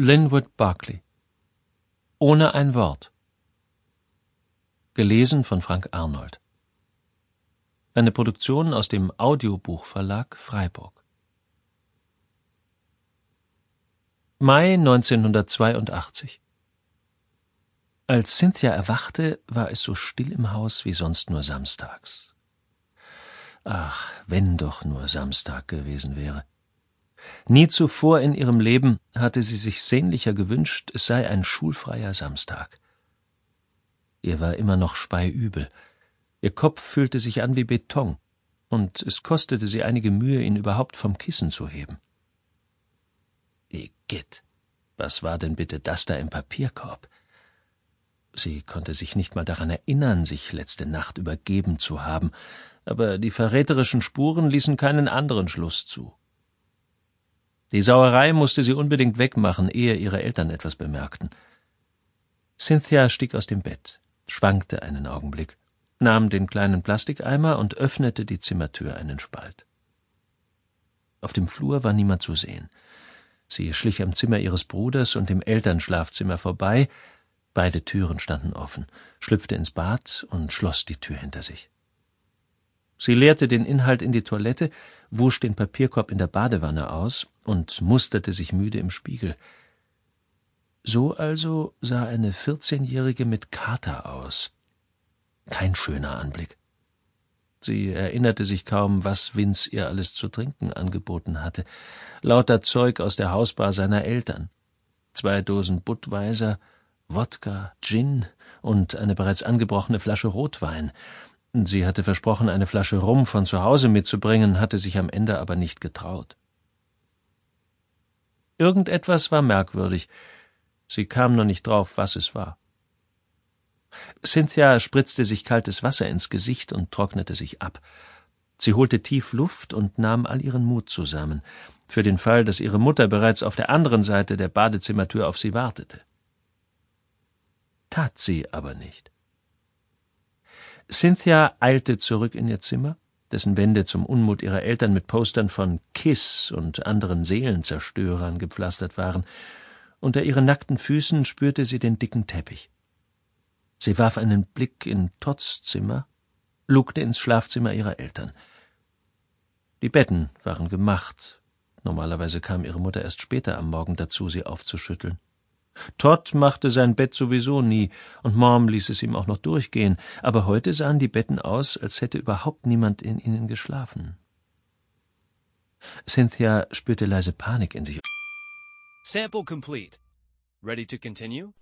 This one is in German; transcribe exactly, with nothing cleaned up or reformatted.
Linwood Barclay. Ohne ein Wort. Gelesen von Frank Arnold. Eine Produktion aus dem Audiobuchverlag Freiburg. Mai neunzehnhundertzweiundachtzig. Als Cynthia erwachte, war es so still im Haus wie sonst nur samstags. Ach, wenn doch nur Samstag gewesen wäre. Nie zuvor in ihrem Leben hatte sie sich sehnlicher gewünscht, es sei ein schulfreier Samstag. Ihr war immer noch speiübel. Ihr Kopf fühlte sich an wie Beton, und es kostete sie einige Mühe, ihn überhaupt vom Kissen zu heben. Igitt, was war denn bitte das da im Papierkorb? Sie konnte sich nicht mal daran erinnern, sich letzte Nacht übergeben zu haben, aber die verräterischen Spuren ließen keinen anderen Schluss zu. Die Sauerei musste sie unbedingt wegmachen, ehe ihre Eltern etwas bemerkten. Cynthia stieg aus dem Bett, schwankte einen Augenblick, nahm den kleinen Plastikeimer und öffnete die Zimmertür einen Spalt. Auf dem Flur war niemand zu sehen. Sie schlich am Zimmer ihres Bruders und dem Elternschlafzimmer vorbei, beide Türen standen offen, schlüpfte ins Bad und schloss die Tür hinter sich. Sie leerte den Inhalt in die Toilette, wusch den Papierkorb in der Badewanne aus und musterte sich müde im Spiegel. So also sah eine vierzehnjährige mit Kater aus. Kein schöner Anblick. Sie erinnerte sich kaum, was Vince ihr alles zu trinken angeboten hatte. Lauter Zeug aus der Hausbar seiner Eltern. Zwei Dosen Budweiser, Wodka, Gin und eine bereits angebrochene Flasche Rotwein. Sie hatte versprochen, eine Flasche Rum von zu Hause mitzubringen, hatte sich am Ende aber nicht getraut. Irgendetwas war merkwürdig. Sie kam nur nicht drauf, was es war. Cynthia spritzte sich kaltes Wasser ins Gesicht und trocknete sich ab. Sie holte tief Luft und nahm all ihren Mut zusammen, für den Fall, dass ihre Mutter bereits auf der anderen Seite der Badezimmertür auf sie wartete. Tat sie aber nicht. Cynthia eilte zurück in ihr Zimmer, dessen Wände zum Unmut ihrer Eltern mit Postern von Kiss und anderen Seelenzerstörern gepflastert waren. Unter ihren nackten Füßen spürte sie den dicken Teppich. Sie warf einen Blick in Todds Zimmer, lugte ins Schlafzimmer ihrer Eltern. Die Betten waren gemacht. Normalerweise kam ihre Mutter erst später am Morgen dazu, sie aufzuschütteln. Todd machte sein Bett sowieso nie, und Mom ließ es ihm auch noch durchgehen, aber heute sahen die Betten aus, als hätte überhaupt niemand in ihnen geschlafen. Cynthia spürte leise Panik in sich. Sample complete. Ready to continue?